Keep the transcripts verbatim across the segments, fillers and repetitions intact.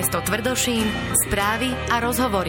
Mesto Tvrdošín, správy a rozhovory.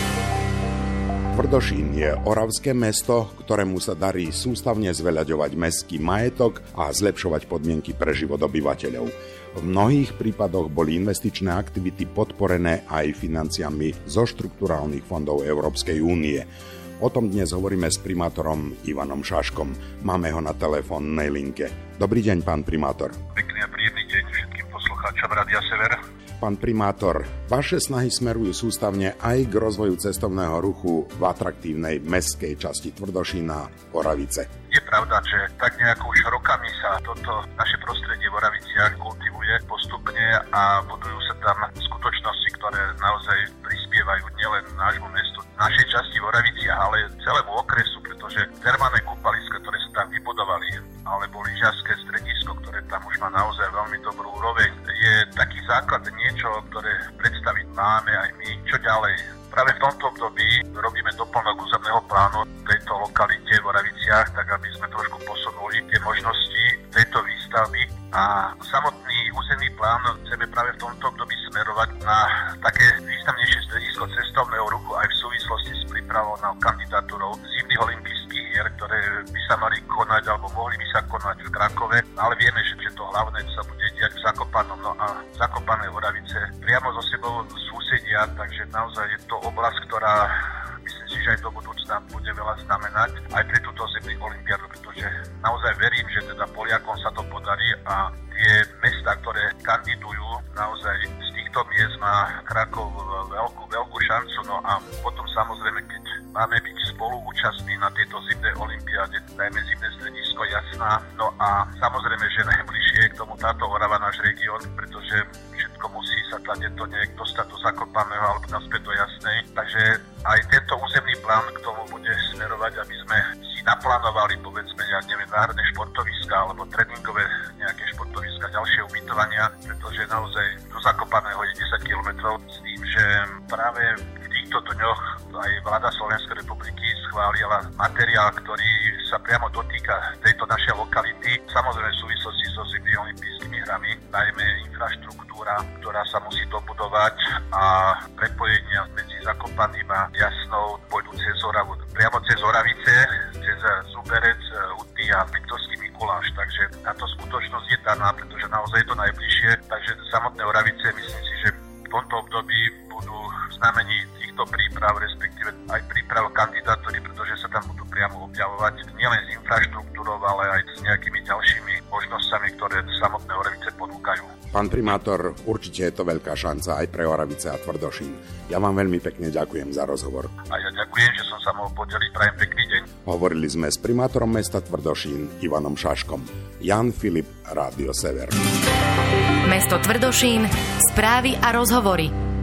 Tvrdošín je oravské mesto, ktorému sa darí sústavne zveľaďovať mestský majetok a zlepšovať podmienky pre život obyvateľov. V mnohých prípadoch boli investičné aktivity podporené aj financiami zo štrukturálnych fondov Európskej únie. O tom dnes hovoríme s primátorom Ivanom Šaškom. Máme ho na telefónnej linke. Dobrý deň, pán primátor. Pekný a príjemný deň všetkým poslucháčom Rádia Sever. Pán primátor, vaše snahy smerujú sústavne aj k rozvoju cestovného ruchu v atraktívnej mestskej časti Tvrdošína Oravice. Je pravda, že tak nejako už rokami sa toto naše prostredie v Oraviciach kultivuje postupne a budujú sa tam skutočnosti, ktoré naozaj prispievajú nielen nášmu mestu, našej časti v Oraviciach, ale celému okresu, pretože termálne kúpaliska, ktoré sa tam vybudovali, alebo lyžiarske stredisko, ktoré tam už má naozaj veľmi dobrú úroveň, je taký základ niečo, ktoré predstaviť máme aj my. Čo ďalej? Práve v tomto období robíme doplnok územného plánu tejto lokalite v Oraviciach, tak aby sme trošku posunuli tie možnosti tejto výstavby a samotný územný plán chceme práve v tomto období smerovať na také významnejšie stredisko cestovného ruchu aj v súvislosti s prípravou na kandidatúrou zimných olympijských hier, ktoré by sa mali konať alebo mohli by sa konať v Krakove, ale vieme, že, že to hlavné sa bude diať v Zakopanom, no a Zakopané Oravice priamo so sebou susedia, takže naozaj je to oblasť, ktorá myslím si, že aj do budúcna bude veľa znamenať aj pre túto zimnú olympiádu, pretože naozaj verím, že teda Poliakom sa to podarí a tie mestá, ktoré kandidujú, naozaj z týchto miest má Krakov veľkú, veľkú šancu. No a potom samozrejme, keď máme byť spoluúčastní na tejto zimnej olympiáde, dajme zimné stredisko Jasná, no a samozrejme, že najbližšie je k tomu táto Orava, náš región, pretože všetko musí sa tady to nejak dostať do Zakopaného alebo naspäť do Jasnej. Takže aj tento územný plán k tomu bude smerovať, aby sme si naplánovali, povedzme, ja neviem, národné športoviska alebo tréningové nejaké športoviska, ďalšie ubytovania, pretože naozaj do Zakopaného je desať kilometrov s tým, že práve v týchto dňoch aj vláda Slovenskej republiky schválila materiál, ktorý sa priamo dotýka tejto našej lokality. Samozrejme v súvislosti so zimnými olympijskými hrami, najmä infraštruktúra, ktorá sa musí dobudovať a prepojenia medzi Zakopaným a Jasnou pôjdu cez Oravu, priamo cez Oravice, cez Zuberec, Huty a Liptovský Mikuláš. Takže táto skutočnosť je daná, pretože naozaj je to najbližšie. Takže samotné Oravice, myslím si, že v tomto období budú v znamení týchto príprav, respektíve aj príprav kandidatúry, pretože sa tam budú priamo objavovať nielen s infraštruktúrou, ale aj s nejakými ďalšími možnosťami, ktoré samotné Oravice ponúkajú. Pán primátor, určite je to veľká šanca aj pre Oravice a Tvrdošín. Ja vám veľmi pekne ďakujem za rozhovor. A ja ďakujem, že som sa mohol podeliť. Prajem pekný deň. Hovorili sme s primátorom mesta Tvrdošín Ivanom Šaškom. Jan Filip, Rádio Sever. Mesto Tvrdošín, správy a rozhovory.